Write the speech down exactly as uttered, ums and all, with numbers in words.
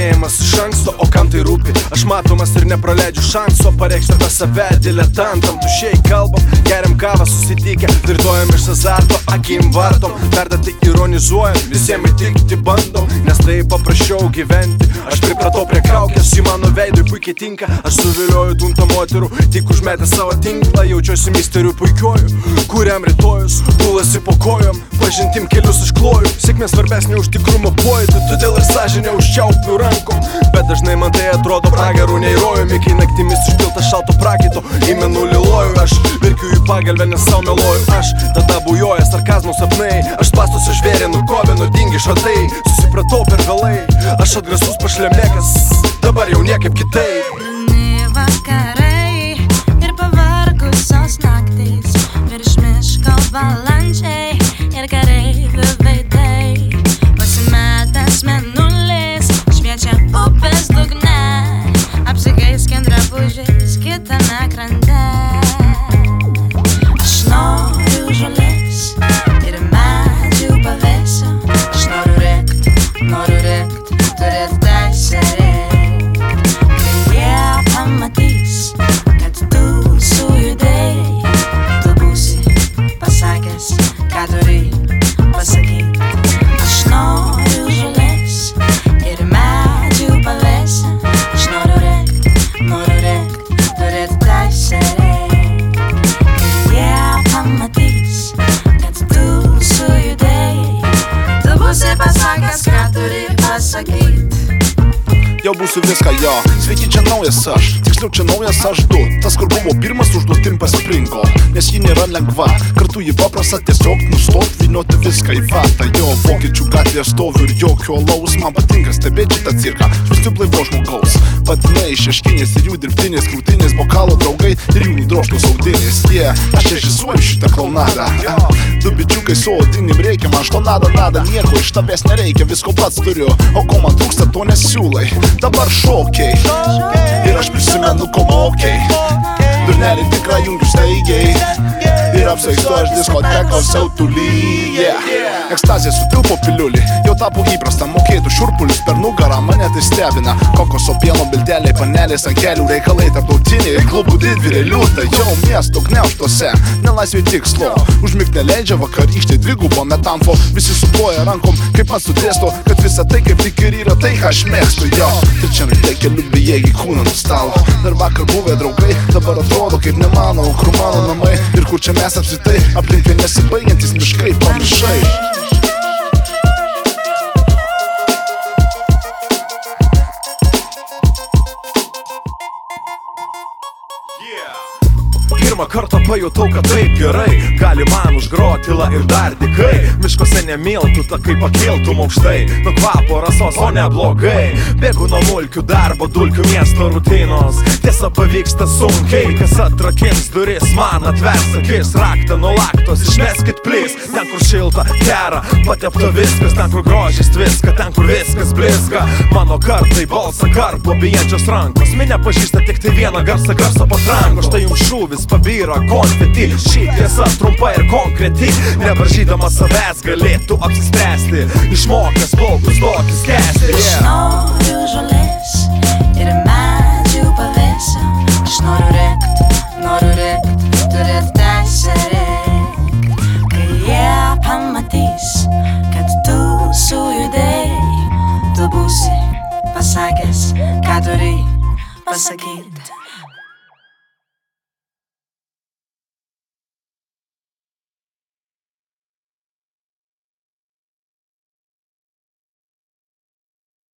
nuspėjamas iš anksto, o kam tai rūpi? Aš matomas ir nepraleidžiu šanso pareikšti apie save diletantam. Tušiai kalbam, geriam kavą susitikę, flirtuojam iš azarto, akim vartom, perdėtai ironizuojam, visiems įtikti bandom, nes tai paprasčiau gyventi. Aš pripratau prie kaukės, ji mano veidui puikiai tinka. Aš suvilioju tuntą moterų, tik užmetę savo tinklą. Jaučiuosi misteriu puikiuoju, kuriam rytojus gulasi po kojom, pažintim kelius iškloju. Sėkmė svarbesnė už tikrumo pojūtį, todėl ir sąžinę užčiaupiu rankom. Bet dažnai man tai atrodo pragarų nei rojumi, kai naktimis užpilta šalto prakaito į mėnulį loju. Aš verkiu į pagalbę, nes sau meluoju. Aš tada bujoja sarkazmo sapnai, aš spąstus išvėrinu, kovinu, dingi šatai. Susipratau per vėlai, aš atgrasus pašlemėkas, dabar jau niekaip kitaip. Liūdni vakarai ir pavargusios naktys, virš miško balandžiai ir kareivių veidai. Pasimetęs mėnulis šviečia upės dugne, apsigaiskint drabužiais kitame krante. Aš noriu žolės ir medžių pavėsio, aš noriu rėkt, noriu rėkt, turėt teisę rėkt. Kai jie pamatys, kad tu sujudėjai, tu būsi pasakęs, ką turi pasakyt. Aš noriu žolės ir medžių pavėsio, aš noriu rėkt, noriu rėkt, turėt teisę rėkt. Kai jie pamatys, kad tu sujudėjai, tu būsi pasakęs, ką turi pasakyt. Jau būsiu viską, jo, sveiki, čia naujas aš, tiksliau čia naujas aš du. Tas, kur buvo pirmas užduotim pasispringo, nes ji nėra lengva, kartu ji paprasta, tiesiog nustot vynioti viską į vatą. Jo, Vokiečių gatvėje stoviu ir jokio alaus, man patinka stebėti šitą cirką, žvilgsniu blaivaus žmogaus. Patinai, šeškinės ir jų dirbtinės, krūtinės, bokalo draugai ir jų drožtos audinės. Jie, yeah, aš režisuoju šitą klaunadą. Du bičiukai su audinim reikia, man što nada, nada, nieko iš tavęs nereikia, visko pats turiu, o ko man trūksta, to nesiūlai. Dabar šokiai, ir aš prisimenu, ko mokiai. Durnelį tikrą jungiu staigiai, ir apsaistu aš diskotekos siautuly. Yeah. Ekstazija sutilpo piliulį, jau tapo įprasta, mokėtų šiurpulius per nugarą, mane tai stebina. Kokoso pieno bilteliai, panelės ant kelių, reikalai tarptautiniai, klubų didvyriai liūtai. Jau miesto gniaužtuose, nelaisvė tikslo, užmigt neleidžia vakarykštė dvigubo metamfo. Visi suploja rankom, kaip man sudėsto, kad visa tai kaip tik ir yra tai, ką aš mėgstu. Jo, trečiam ryte keliu bejėgiai kūną ant stalo, dar vakar buvę draugai, dabar atrodo kaip nemano, kur mano namai ir kur čia mes apsitai, aplinkui nesibaigiantis miškai, pamišai. Pirmą kartą pajutau, kad taip gerai gali man užgrot tyla ir dar dikai. Miškose nemiltų, takai pakiltum aukštai, nuo kvapo rasos, o ne blogai. Bėgu nuo mulkių darbo, dulkių miesto rutinos, tiesa pavyksta sunkiai. Kas atrakins duris, man atvers akis, raktą nuo laktos išmeskit plis. Ten kur šilta, gera, patepta viskas, ten kur grožis tviska, ten kur viskas blizga. Mano kartai balsą karpo, bijančios rankos, minė pažįsta tik tai vieną garsą, garsą patranko. Štai jums šūvis pabyra konfeti, ši tiesa trumpa ir konkreti. Nevaržydama savęs galėtų apsispręsti, išmokęs plaukus tokius kęsti. Aš noriu žolės ir medžių pavėsio, aš noriu rėkt, noriu rėkt, turėt teisę rėkt. Kai jie pamatys, kad tu sujudėjai, tu būsi pasakęs, ką turi pasakyt.